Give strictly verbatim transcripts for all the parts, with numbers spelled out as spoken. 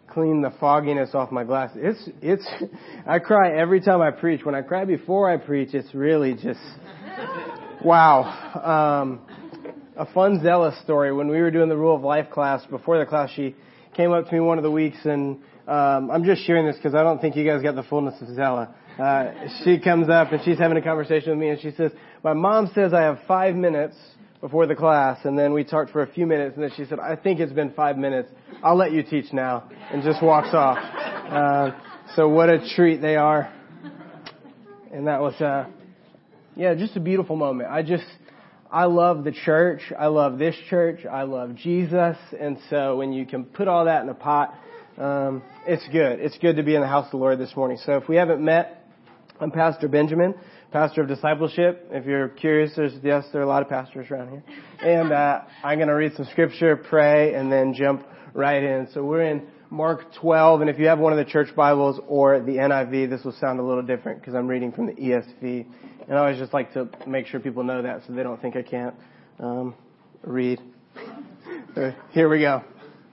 clean the fogginess off my glasses. It's, it's, I cry every time I preach. When I cry before I preach, it's really just, wow. Um, a fun Zealous story. When we were doing the Rule of Life class, before the class, she came up to me one of the weeks, and um, I'm just sharing this because I don't think you guys got the fullness of Zella. Uh, she comes up and she's having a conversation with me, and she says, my mom says I have five minutes before the class, and then we talked for a few minutes, and then she said, I think it's been five minutes. I'll let you teach now, and just walks off. Uh, so what a treat they are. And that was, uh, yeah, just a beautiful moment. I just, I love the church. I love this church. I love Jesus. And so when you can put all that in a pot, um, it's good. It's good to be in the house of the Lord this morning. So if we haven't met, I'm Pastor Benjamin, pastor of discipleship. If you're curious, there's, yes, there are a lot of pastors around here. And, uh, I'm going to read some scripture, pray, and then jump right in. So we're in Mark twelve. And if you have one of the church Bibles or the N I V, this will sound a little different because I'm reading from the E S V. And I always just like to make sure people know that so they don't think I can't, um, read. So here we go.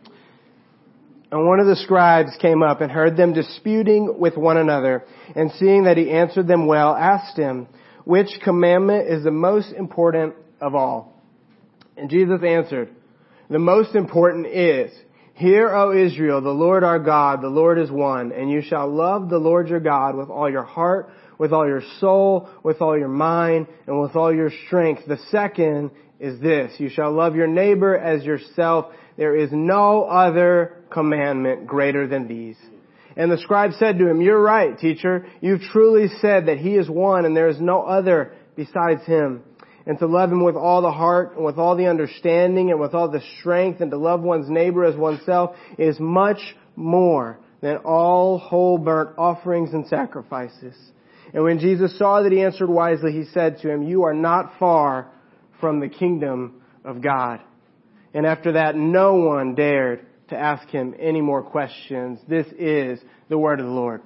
And one of the scribes came up and heard them disputing with one another, and seeing that he answered them well, asked him, which commandment is the most important of all? And Jesus answered, the most important is, hear, O Israel, the Lord our God, the Lord is one, and you shall love the Lord your God with all your heart, with all your soul, with all your mind, and with all your strength. The second is this, you shall love your neighbor as yourself. There is no other commandment greater than these. And the scribe said to him, you're right, teacher. You've truly said that he is one and there is no other besides him. And to love him with all the heart and with all the understanding and with all the strength, and to love one's neighbor as oneself is much more than all whole burnt offerings and sacrifices. And when Jesus saw that he answered wisely, he said to him, you are not far from the kingdom of God. And after that, no one dared to ask him any more questions. This is the word of the Lord.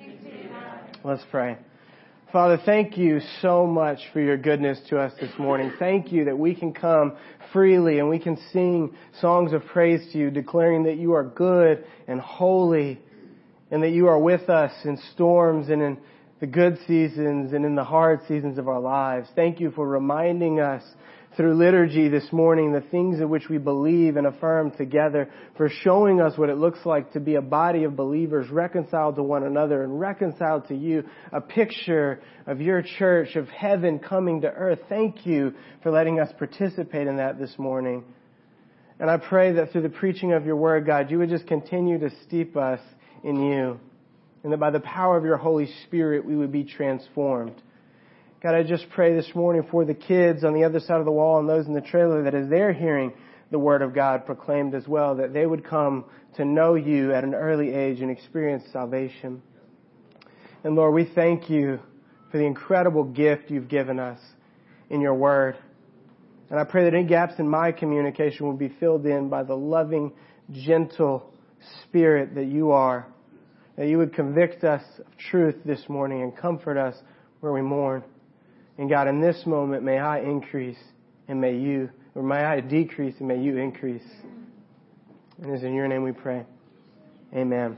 Let's pray. Father, thank you so much for your goodness to us this morning. Thank you that we can come freely and we can sing songs of praise to you, declaring that you are good and holy, and that you are with us in storms and in the good seasons and in the hard seasons of our lives. Thank you for reminding us through liturgy this morning the things in which we believe and affirm together, for showing us what it looks like to be a body of believers reconciled to one another and reconciled to you, a picture of your church, of heaven coming to earth. Thank you for letting us participate in that this morning. And I pray that through the preaching of your word, God, you would just continue to steep us in you, and that by the power of your Holy Spirit we would be transformed. God, I just pray this morning for the kids on the other side of the wall and those in the trailer, that as they're hearing the Word of God proclaimed as well, that they would come to know you at an early age and experience salvation. And Lord, we thank you for the incredible gift you've given us in your Word. And I pray that any gaps in my communication will be filled in by the loving, gentle Spirit that you are. That you would convict us of truth this morning and comfort us where we mourn. And God, in this moment, may I increase and may you, or may I decrease and may you increase. And it's in your name we pray. Amen.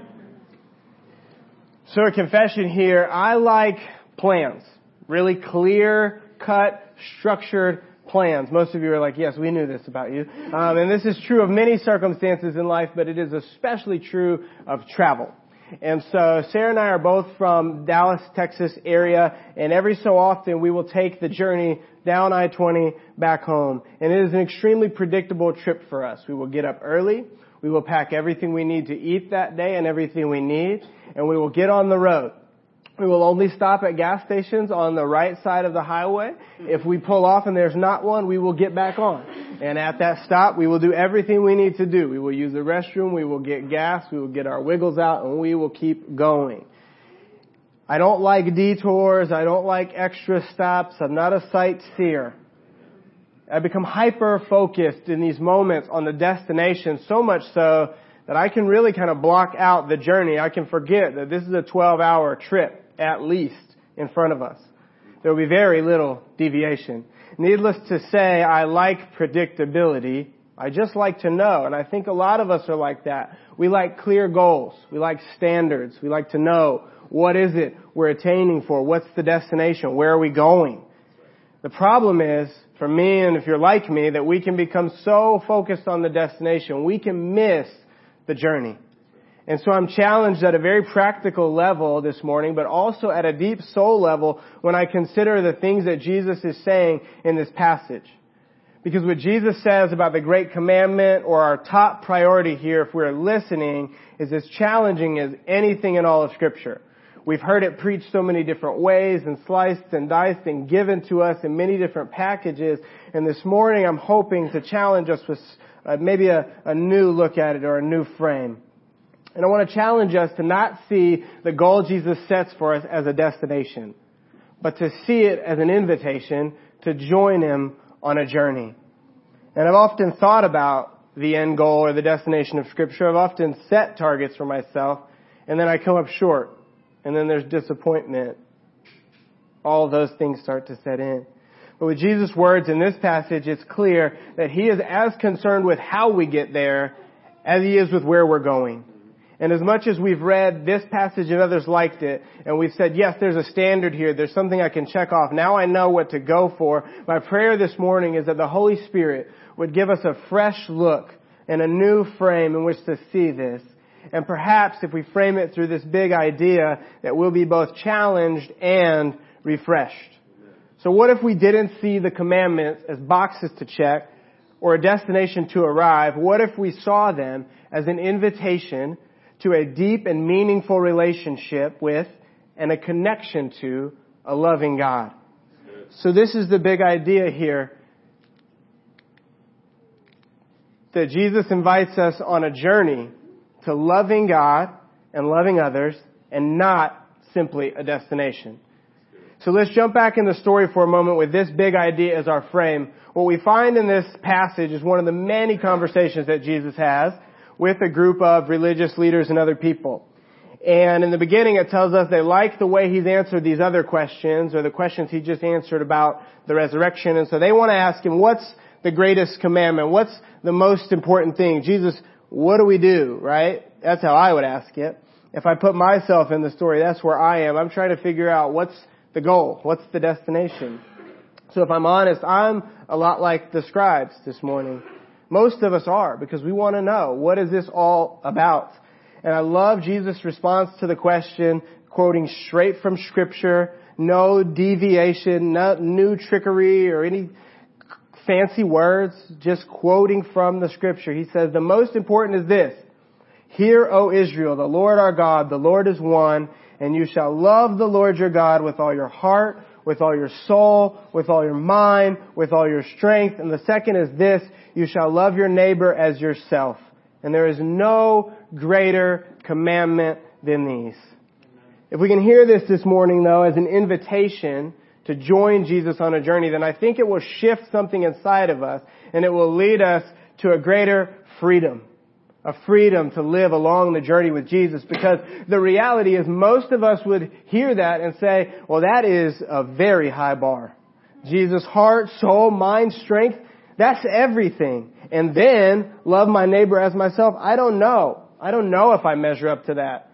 So a confession here. I like plans. Really clear, cut, structured plans. Most of you are like, yes, we knew this about you. Um, and this is true of many circumstances in life, but it is especially true of travel. And so Sarah and I are both from Dallas, Texas area, and every so often we will take the journey down I twenty back home. And it is an extremely predictable trip for us. We will get up early, we will pack everything we need to eat that day and everything we need, and we will get on the road. We will only stop at gas stations on the right side of the highway. If we pull off and there's not one, we will get back on. And at that stop, we will do everything we need to do. We will use the restroom, we will get gas, we will get our wiggles out, and we will keep going. I don't like detours. I don't like extra stops. I'm not a sightseer. I become hyper-focused in these moments on the destination, so much so that I can really kind of block out the journey. I can forget that this is a twelve-hour trip, at least, in front of us. There will be very little deviation. Needless to say, I like predictability, I just like to know. And I think a lot of us are like that. We like clear goals. We like standards. We like to know, what is it we're attaining for? What's the destination? Where are we going? The problem is, for me, and if you're like me, that we can become so focused on the destination, we can miss the journey. And so I'm challenged at a very practical level this morning, but also at a deep soul level when I consider the things that Jesus is saying in this passage. Because what Jesus says about the great commandment, or our top priority here, if we're listening, is as challenging as anything in all of Scripture. We've heard it preached so many different ways and sliced and diced and given to us in many different packages. And this morning I'm hoping to challenge us with uh, maybe a, a new look at it or a new frame. And I want to challenge us to not see the goal Jesus sets for us as a destination, but to see it as an invitation to join Him on a journey. And I've often thought about the end goal or the destination of Scripture. I've often set targets for myself, and then I come up short. And then there's disappointment. All those things start to set in. But with Jesus' words in this passage, it's clear that He is as concerned with how we get there as He is with where we're going. And as much as we've read this passage and others liked it, and we've said, yes, there's a standard here, there's something I can check off, now I know what to go for, my prayer this morning is that the Holy Spirit would give us a fresh look and a new frame in which to see this. And perhaps if we frame it through this big idea, that we'll be both challenged and refreshed. So what if we didn't see the commandments as boxes to check or a destination to arrive? What if we saw them as an invitation to a deep and meaningful relationship with and a connection to a loving God? So this is the big idea here, that Jesus invites us on a journey to loving God and loving others, and not simply a destination. So let's jump back in the story for a moment with this big idea as our frame. What we find in this passage is one of the many conversations that Jesus has with a group of religious leaders and other people. And in the beginning it tells us they like the way He's answered these other questions, or the questions He just answered about the resurrection. And so they want to ask Him, what's the greatest commandment? What's the most important thing? Jesus, what do we do, right? That's how I would ask it. If I put myself in the story, that's where I am. I'm trying to figure out what's the goal, what's the destination. So if I'm honest, I'm a lot like the scribes this morning. Most of us are, because we want to know, what is this all about? And I love Jesus' response to the question, quoting straight from Scripture, no deviation, no new trickery or any fancy words, just quoting from the Scripture. He says, the most important is this: Hear, O Israel, the Lord our God, the Lord is one, and you shall love the Lord your God with all your heart, with all your soul, with all your mind, with all your strength. And the second is this: you shall love your neighbor as yourself. And there is no greater commandment than these. If we can hear this this morning, though, as an invitation to join Jesus on a journey, then I think it will shift something inside of us, and it will lead us to a greater freedom. A freedom to live along the journey with Jesus, because the reality is most of us would hear that and say, well, that is a very high bar. Jesus' heart, soul, mind, strength, that's everything. And then love my neighbor as myself. I don't know. I don't know if I measure up to that.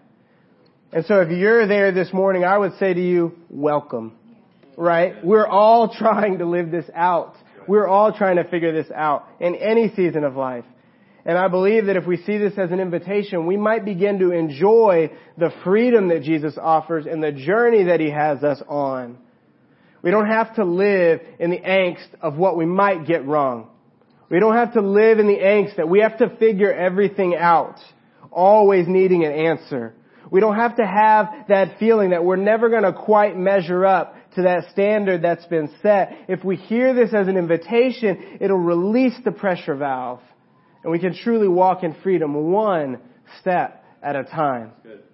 And so if you're there this morning, I would say to you, welcome. Right? We're all trying to live this out. We're all trying to figure this out in any season of life. And I believe that if we see this as an invitation, we might begin to enjoy the freedom that Jesus offers and the journey that He has us on. We don't have to live in the angst of what we might get wrong. We don't have to live in the angst that we have to figure everything out, always needing an answer. We don't have to have that feeling that we're never going to quite measure up to that standard that's been set. If we hear this as an invitation, it'll release the pressure valve. And we can truly walk in freedom one step at a time. Good.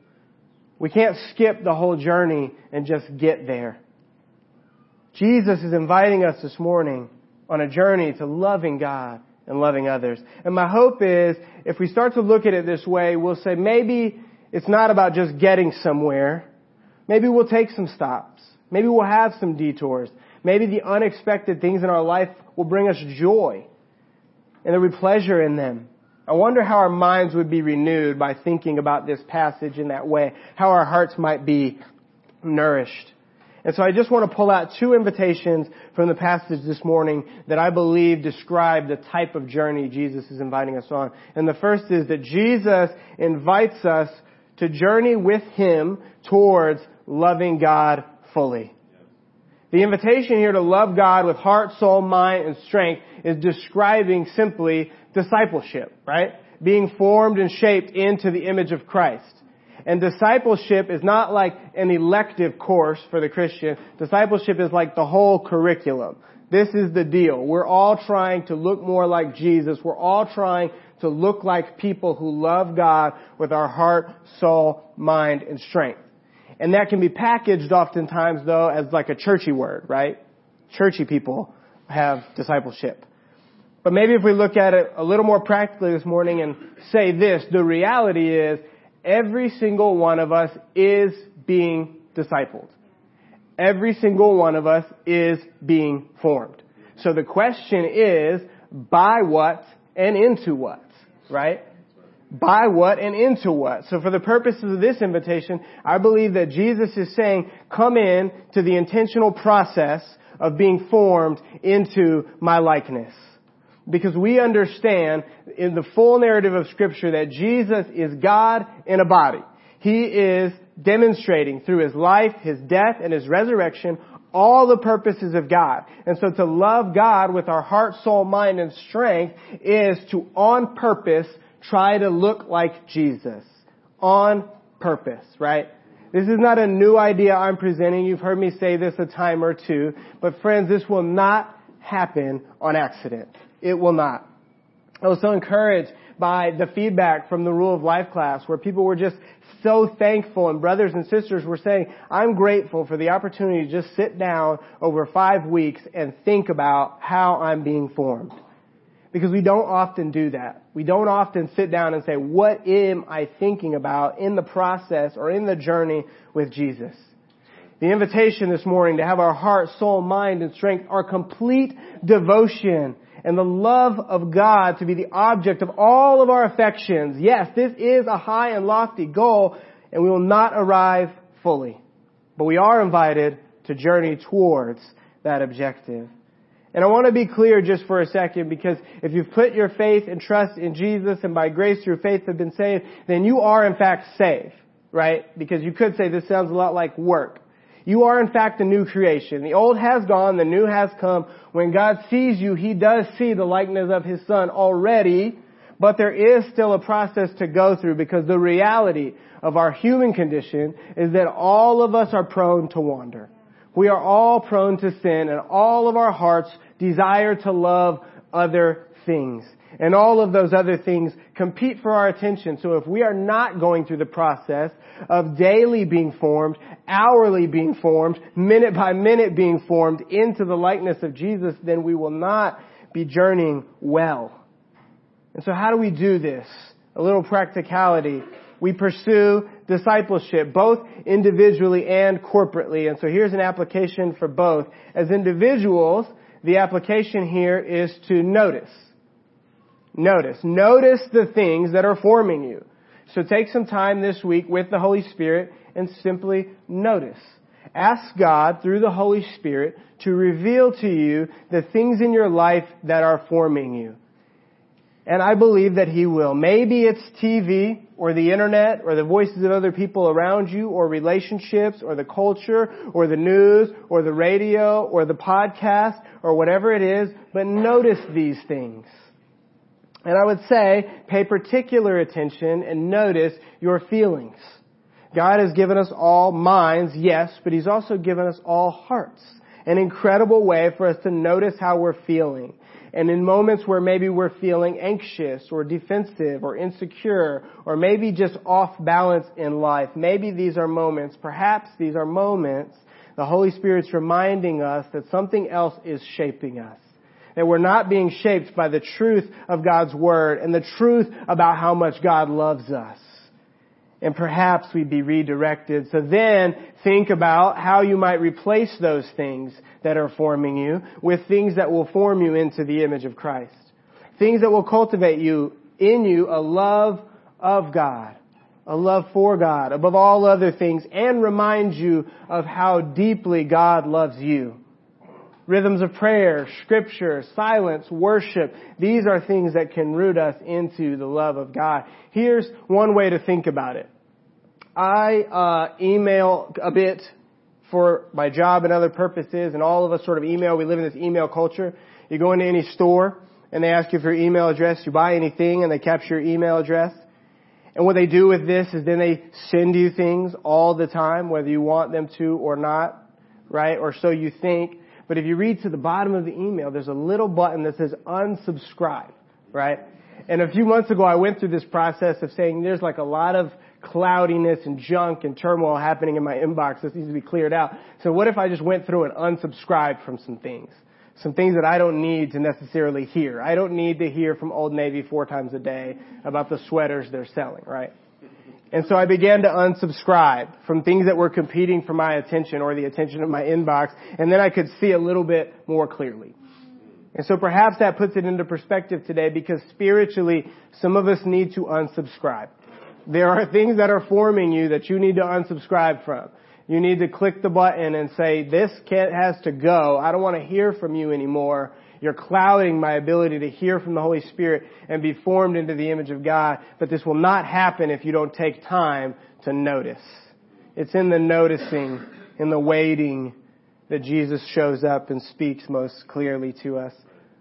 We can't skip the whole journey and just get there. Jesus is inviting us this morning on a journey to loving God and loving others. And my hope is, if we start to look at it this way, we'll say maybe it's not about just getting somewhere. Maybe we'll take some stops. Maybe we'll have some detours. Maybe the unexpected things in our life will bring us joy. and there would be pleasure in them. I wonder how our minds would be renewed by thinking about this passage in that way, how our hearts might be nourished. And so I just want to pull out two invitations from the passage this morning that I believe describe the type of journey Jesus is inviting us on. And the first is that Jesus invites us to journey with Him towards loving God fully. The invitation here to love God with heart, soul, mind, and strength is describing simply discipleship, right? Being formed and shaped into the image of Christ. And discipleship is not like an elective course for the Christian. Discipleship is like the whole curriculum. This is the deal. We're all trying to look more like Jesus. We're all trying to look like people who love God with our heart, soul, mind, and strength. And that can be packaged oftentimes, though, as like a churchy word, right? Churchy people have discipleship. But maybe if we look at it a little more practically this morning and say this, the reality is every single one of us is being discipled. Every single one of us is being formed. So the question is, by what and into what, right? By what and into what? So for the purposes of this invitation, I believe that Jesus is saying, come in to the intentional process of being formed into my likeness. Because we understand in the full narrative of Scripture that Jesus is God in a body. He is demonstrating through His life, His death, and His resurrection all the purposes of God. And so to love God with our heart, soul, mind, and strength is to, on purpose, try to look like Jesus. On purpose, right? This is not a new idea I'm presenting. You've heard me say this a time or two. But friends, this will not happen on accident. It will not. I was so encouraged by the feedback from the Rule of Life class where people were just so thankful, and brothers and sisters were saying, I'm grateful for the opportunity to just sit down over five weeks and think about how I'm being formed. Because we don't often do that. We don't often sit down and say, what am I thinking about in the process or in the journey with Jesus? The invitation this morning to have our heart, soul, mind, and strength, our complete devotion and the love of God to be the object of all of our affections. Yes, this is a high and lofty goal, and we will not arrive fully. But we are invited to journey towards that objective. And I want to be clear just for a second, because if you've put your faith and trust in Jesus and by grace through faith have been saved, then you are in fact saved, right? Because you could say this sounds a lot like work. You are in fact a new creation. The old has gone, the new has come. When God sees you, He does see the likeness of His Son already, but there is still a process to go through, because the reality of our human condition is that all of us are prone to wander. We are all prone to sin, and all of our hearts desire to love other things. And all of those other things compete for our attention. So if we are not going through the process of daily being formed, hourly being formed, minute by minute being formed into the likeness of Jesus, then we will not be journeying well. And so how do we do this? A little practicality. We pursue discipleship, both individually and corporately. And so here's an application for both. As individuals, the application here is to notice. Notice. Notice the things that are forming you. So take some time this week with the Holy Spirit and simply notice. Ask God through the Holy Spirit to reveal to you the things in your life that are forming you. And I believe that He will. Maybe it's T V or the internet or the voices of other people around you or relationships or the culture or the news or the radio or the podcast or whatever it is. But notice these things. And I would say, pay particular attention and notice your feelings. God has given us all minds, yes, but He's also given us all hearts. An incredible way for us to notice how we're feeling. And in moments where maybe we're feeling anxious or defensive or insecure or maybe just off balance in life, maybe these are moments, perhaps these are moments, the Holy Spirit's reminding us that something else is shaping us. That we're not being shaped by the truth of God's Word and the truth about how much God loves us. And perhaps we'd be redirected. So then think about how you might replace those things that are forming you with things that will form you into the image of Christ. Things that will cultivate you, in you, a love of God, a love for God above all other things, and remind you of how deeply God loves you. Rhythms of prayer, scripture, silence, worship. These are things that can root us into the love of God. Here's one way to think about it. I uh, email a bit for my job and other purposes, and all of us sort of email. We live in this email culture. You go into any store, and they ask you for your email address. You buy anything, and they capture your email address. And what they do with this is then they send you things all the time, whether you want them to or not, right? Or so you think. But if you read to the bottom of the email, there's a little button that says unsubscribe, right? And a few months ago, I went through this process of saying there's like a lot of cloudiness and junk and turmoil happening in my inbox. This needs to be cleared out. So what if I just went through and unsubscribed from some things? Some things that I don't need to necessarily hear. I don't need to hear from Old Navy four times a day about the sweaters they're selling, right? And so I began to unsubscribe from things that were competing for my attention or the attention of my inbox, and then I could see a little bit more clearly. And so perhaps that puts it into perspective today, because spiritually, some of us need to unsubscribe. There are things that are forming you that you need to unsubscribe from. You need to click the button and say, this can't, has to go. I don't want to hear from you anymore. You're clouding my ability to hear from the Holy Spirit and be formed into the image of God. But this will not happen if you don't take time to notice. It's in the noticing, in the waiting, that Jesus shows up and speaks most clearly to us.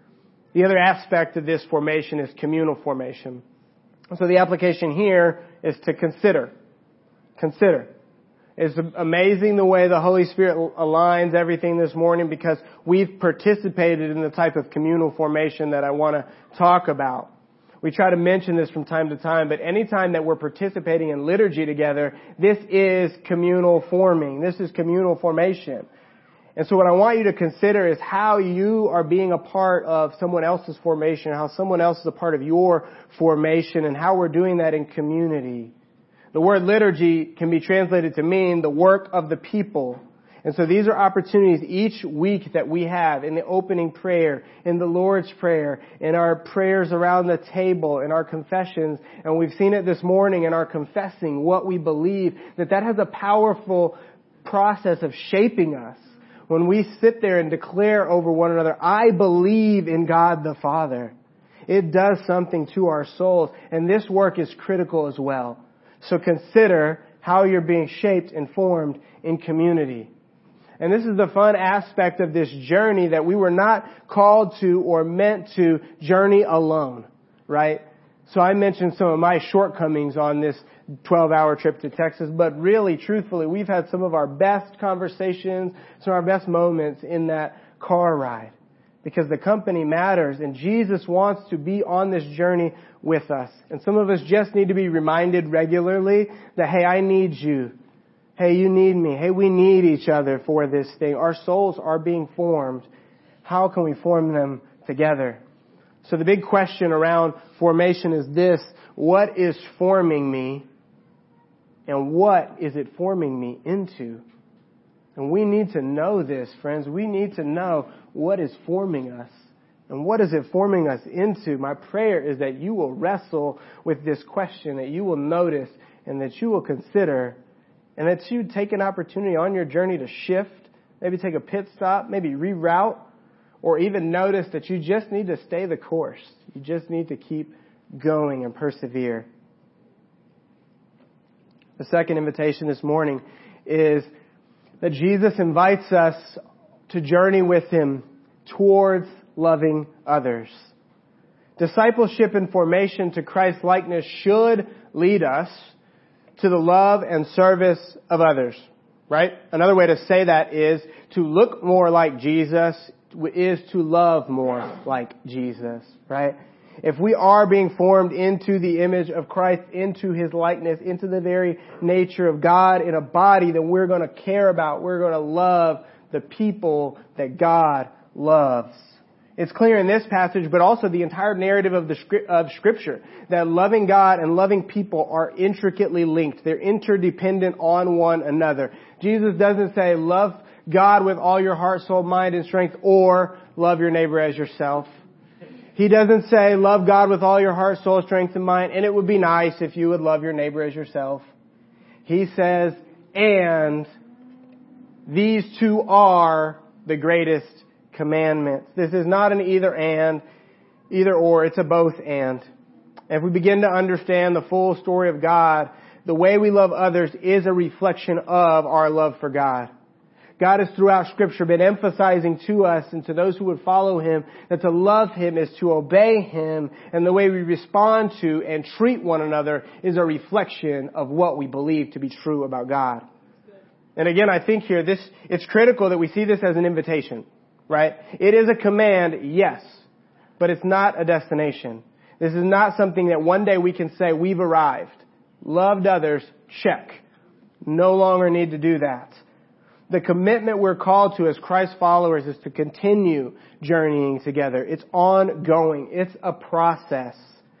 The other aspect of this formation is communal formation. So the application here is to consider. Consider. It's amazing the way the Holy Spirit aligns everything this morning, because we've participated in the type of communal formation that I want to talk about. We try to mention this from time to time, but anytime that we're participating in liturgy together, this is communal forming. This is communal formation. And so what I want you to consider is how you are being a part of someone else's formation, how someone else is a part of your formation, and how we're doing that in community. The word liturgy can be translated to mean the work of the people. And so these are opportunities each week that we have in the opening prayer, in the Lord's Prayer, in our prayers around the table, in our confessions. And we've seen it this morning in our confessing what we believe, that that has a powerful process of shaping us. When we sit there and declare over one another, I believe in God the Father, it does something to our souls. And this work is critical as well. So consider how you're being shaped and formed in community. And this is the fun aspect of this journey, that we were not called to or meant to journey alone, right? So I mentioned some of my shortcomings on this twelve-hour trip to Texas, but really, truthfully, we've had some of our best conversations, some of our best moments in that car ride. Because the company matters, and Jesus wants to be on this journey with us. And some of us just need to be reminded regularly that, hey, I need you. Hey, you need me. Hey, we need each other for this thing. Our souls are being formed. How can we form them together? So the big question around formation is this: what is forming me, and what is it forming me into? And we need to know this, friends. We need to know what is forming us. And what is it forming us into? My prayer is that you will wrestle with this question, that you will notice, and that you will consider, and that you take an opportunity on your journey to shift, maybe take a pit stop, maybe reroute, or even notice that you just need to stay the course. You just need to keep going and persevere. The second invitation this morning is that Jesus invites us to journey with Him towards loving others. Discipleship and formation to Christ likeness should lead us to the love and service of others, right? Another way to say that is to look more like Jesus is to love more like Jesus, right? If we are being formed into the image of Christ, into His likeness, into the very nature of God in a body, then we're going to care about, we're going to love the people that God loves. It's clear in this passage, but also the entire narrative of the of Scripture, that loving God and loving people are intricately linked. They're interdependent on one another. Jesus doesn't say love God with all your heart, soul, mind, and strength, or love your neighbor as yourself. He doesn't say love God with all your heart, soul, strength, and mind, and it would be nice if you would love your neighbor as yourself. He says, and these two are the greatest commandments. This is not an either and, either or, it's a both and. If we begin to understand the full story of God, the way we love others is a reflection of our love for God. God has throughout Scripture been emphasizing to us and to those who would follow Him that to love Him is to obey Him, and the way we respond to and treat one another is a reflection of what we believe to be true about God. And again, I think here, this, it's critical that we see this as an invitation, right? It is a command, yes, but it's not a destination. This is not something that one day we can say, we've arrived. Loved others, check. No longer need to do that. The commitment we're called to as Christ followers is to continue journeying together. It's ongoing. It's a process.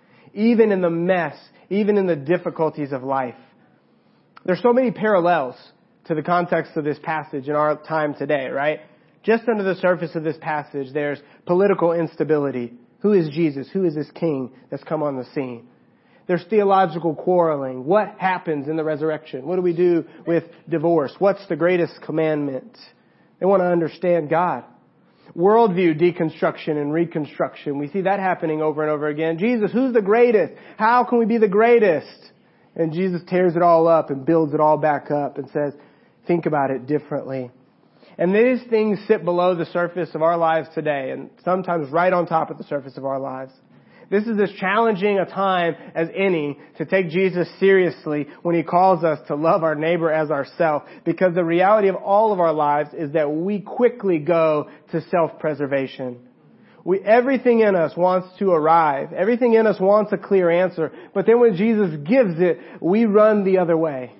Even in the mess, even in the difficulties of life. There's so many parallels to the context of this passage in our time today, right? Just under the surface of this passage, there's political instability. Who is Jesus? Who is this king that's come on the scene? There's theological quarreling. What happens in the resurrection? What do we do with divorce? What's the greatest commandment? They want to understand God. Worldview deconstruction and reconstruction. We see that happening over and over again. Jesus, who's the greatest? How can we be the greatest? And Jesus tears it all up and builds it all back up and says, think about it differently. And these things sit below the surface of our lives today, and sometimes right on top of the surface of our lives. This is as challenging a time as any to take Jesus seriously when He calls us to love our neighbor as ourselves, because the reality of all of our lives is that we quickly go to self-preservation. We, everything in us wants to arrive. Everything in us wants a clear answer. But then when Jesus gives it, we run the other way.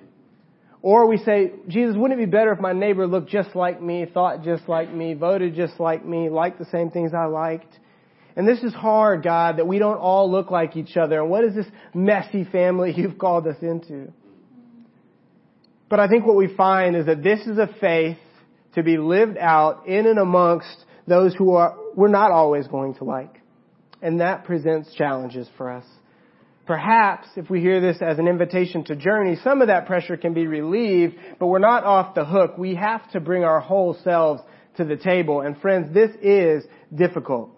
Or we say, Jesus, wouldn't it be better if my neighbor looked just like me, thought just like me, voted just like me, liked the same things I liked? And this is hard, God, that we don't all look like each other. And what is this messy family you've called us into? But I think what we find is that this is a faith to be lived out in and amongst those who are we're not always going to like. And that presents challenges for us. Perhaps if we hear this as an invitation to journey, some of that pressure can be relieved, but we're not off the hook. We have to bring our whole selves to the table. And friends, this is difficult.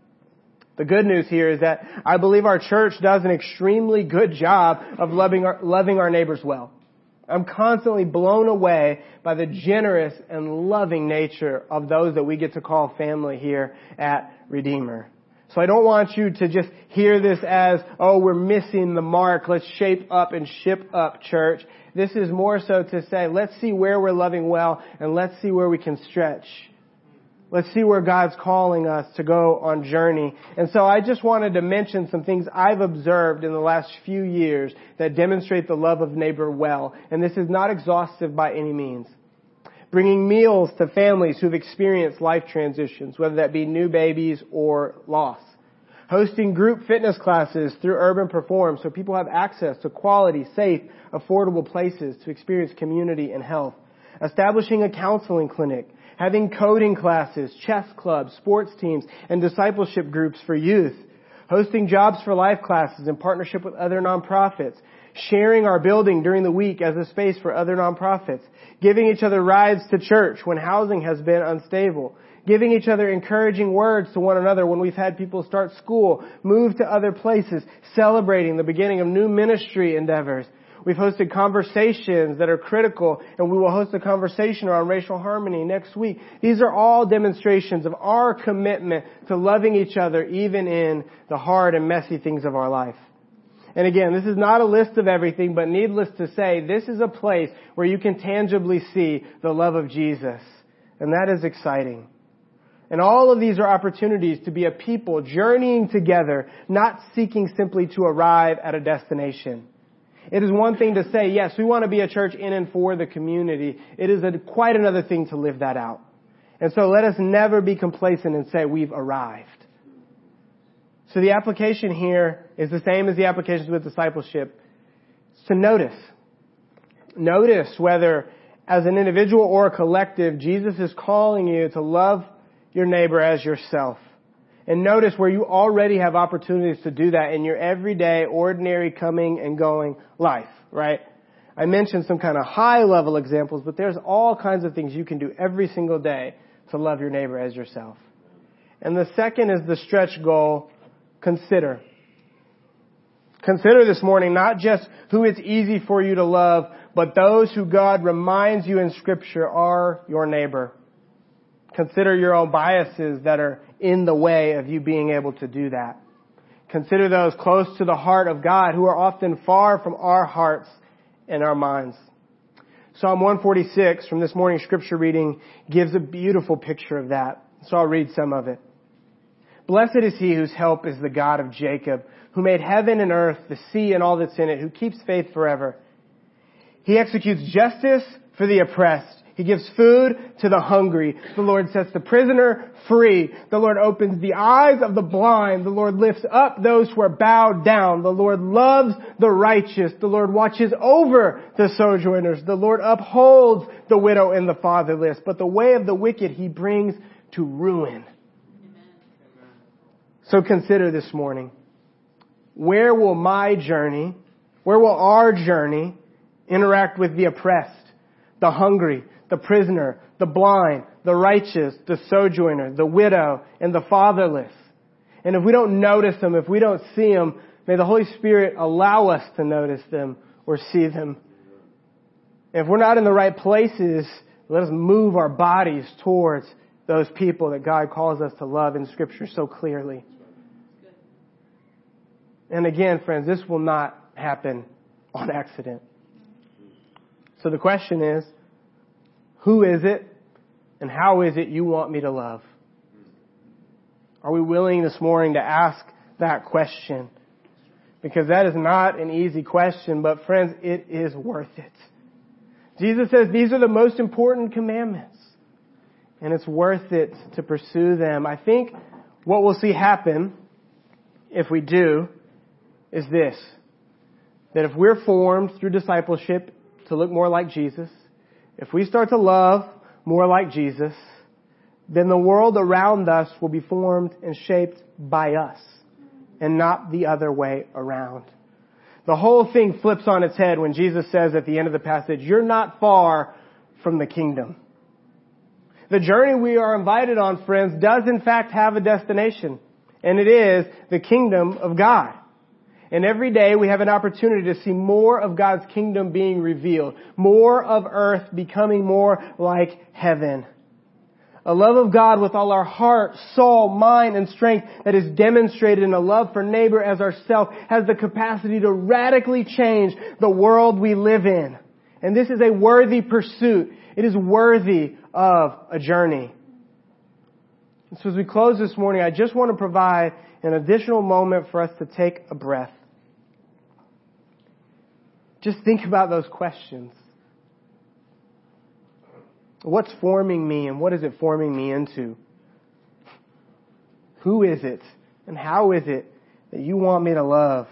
The good news here is that I believe our church does an extremely good job of loving our, loving our neighbors well. I'm constantly blown away by the generous and loving nature of those that we get to call family here at Redeemer. So I don't want you to just hear this as, oh, we're missing the mark. Let's shape up and ship up, church. This is more so to say, let's see where we're loving well and let's see where we can stretch. Let's see where God's calling us to go on journey. And so I just wanted to mention some things I've observed in the last few years that demonstrate the love of neighbor well. And this is not exhaustive by any means. Bringing meals to families who've experienced life transitions, whether that be new babies or loss. Hosting group fitness classes through Urban Perform so people have access to quality, safe, affordable places to experience community and health. Establishing a counseling clinic. Having coding classes, chess clubs, sports teams, and discipleship groups for youth. Hosting Jobs for Life classes in partnership with other nonprofits. Sharing our building during the week as a space for other nonprofits. Giving each other rides to church when housing has been unstable. Giving each other encouraging words to one another when we've had people start school, move to other places, celebrating the beginning of new ministry endeavors. We've hosted conversations that are critical, and we will host a conversation around racial harmony next week. These are all demonstrations of our commitment to loving each other even in the hard and messy things of our life. And again, this is not a list of everything, but needless to say, this is a place where you can tangibly see the love of Jesus. And that is exciting. And all of these are opportunities to be a people journeying together, not seeking simply to arrive at a destination. It is one thing to say, yes, we want to be a church in and for the community. It is a, quite another thing to live that out. And so let us never be complacent and say we've arrived. So the application here is the same as the applications with discipleship. So notice. Notice whether as an individual or a collective, Jesus is calling you to love your neighbor as yourself. And notice where you already have opportunities to do that in your everyday, ordinary coming and going life, right? I mentioned some kind of high level examples, but there's all kinds of things you can do every single day to love your neighbor as yourself. And the second is the stretch goal, consider. Consider this morning not just who it's easy for you to love, but those who God reminds you in Scripture are your neighbor. Consider your own biases that are in the way of you being able to do that. Consider those close to the heart of God who are often far from our hearts and our minds. Psalm one forty-six from this morning's scripture reading gives a beautiful picture of that. So I'll read some of it. Blessed is he whose help is the God of Jacob, who made heaven and earth, the sea and all that's in it, who keeps faith forever. He executes justice for the oppressed. He gives food to the hungry. The Lord sets the prisoner free. The Lord opens the eyes of the blind. The Lord lifts up those who are bowed down. The Lord loves the righteous. The Lord watches over the sojourners. The Lord upholds the widow and the fatherless. But the way of the wicked he brings to ruin. Amen. So consider this morning, where will my journey, where will our journey interact with the oppressed, the hungry, the prisoner, the blind, the righteous, the sojourner, the widow, and the fatherless? And if we don't notice them, if we don't see them, may the Holy Spirit allow us to notice them or see them. And if we're not in the right places, let us move our bodies towards those people that God calls us to love in Scripture so clearly. And again, friends, this will not happen on accident. So the question is, who is it and how is it you want me to love? Are we willing this morning to ask that question? Because that is not an easy question, but friends, it is worth it. Jesus says these are the most important commandments, and it's worth it to pursue them. I think what we'll see happen if we do is this, that if we're formed through discipleship to look more like Jesus, if we start to love more like Jesus, then the world around us will be formed and shaped by us and not the other way around. The whole thing flips on its head when Jesus says at the end of the passage, you're not far from the kingdom. The journey we are invited on, friends, does in fact have a destination, and it is the kingdom of God. And every day we have an opportunity to see more of God's kingdom being revealed. More of earth becoming more like heaven. A love of God with all our heart, soul, mind, and strength that is demonstrated in a love for neighbor as ourselves has the capacity to radically change the world we live in. And this is a worthy pursuit. It is worthy of a journey. And so as we close this morning, I just want to provide an additional moment for us to take a breath. Just think about those questions. What's forming me and what is it forming me into? Who is it and how is it that you want me to love?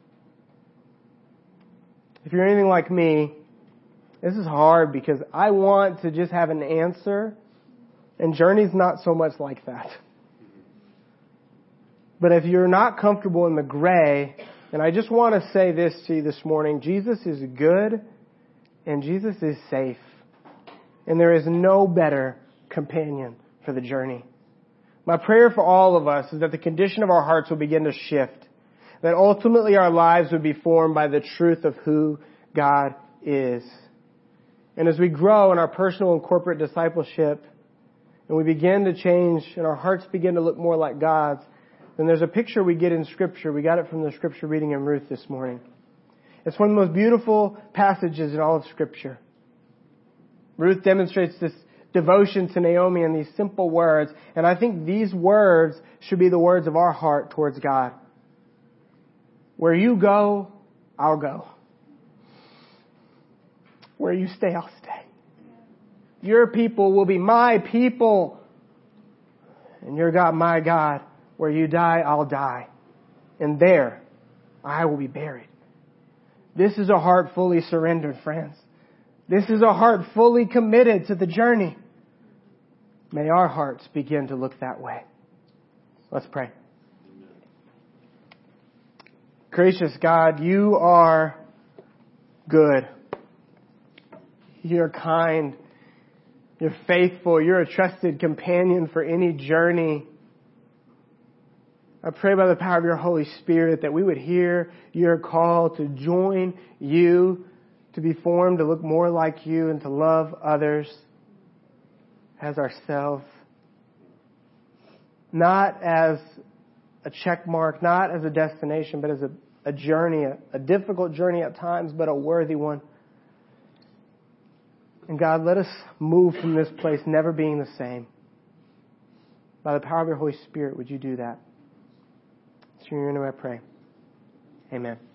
If you're anything like me, this is hard because I want to just have an answer, and Journey's not so much like that. But if you're not comfortable in the gray, and I just want to say this to you this morning, Jesus is good and Jesus is safe. And there is no better companion for the journey. My prayer for all of us is that the condition of our hearts will begin to shift. That ultimately our lives would be formed by the truth of who God is. And as we grow in our personal and corporate discipleship, and we begin to change and our hearts begin to look more like God's, then there's a picture we get in Scripture. We got it from the Scripture reading in Ruth this morning. It's one of the most beautiful passages in all of Scripture. Ruth demonstrates this devotion to Naomi in these simple words, and I think these words should be the words of our heart towards God. Where you go, I'll go. Where you stay, I'll stay. Your people will be my people, and your God, my God. Where you die, I'll die. And there, I will be buried. This is a heart fully surrendered, friends. This is a heart fully committed to the journey. May our hearts begin to look that way. Let's pray. Gracious God, you are good. You're kind. You're faithful. You're a trusted companion for any journey. I pray by the power of your Holy Spirit that we would hear your call to join you, to be formed, to look more like you, and to love others as ourselves. Not as a check mark, not as a destination, but as a, a journey, a, a difficult journey at times, but a worthy one. And God, let us move from this place never being the same. By the power of your Holy Spirit, would you do that? It's in your name I pray. Amen.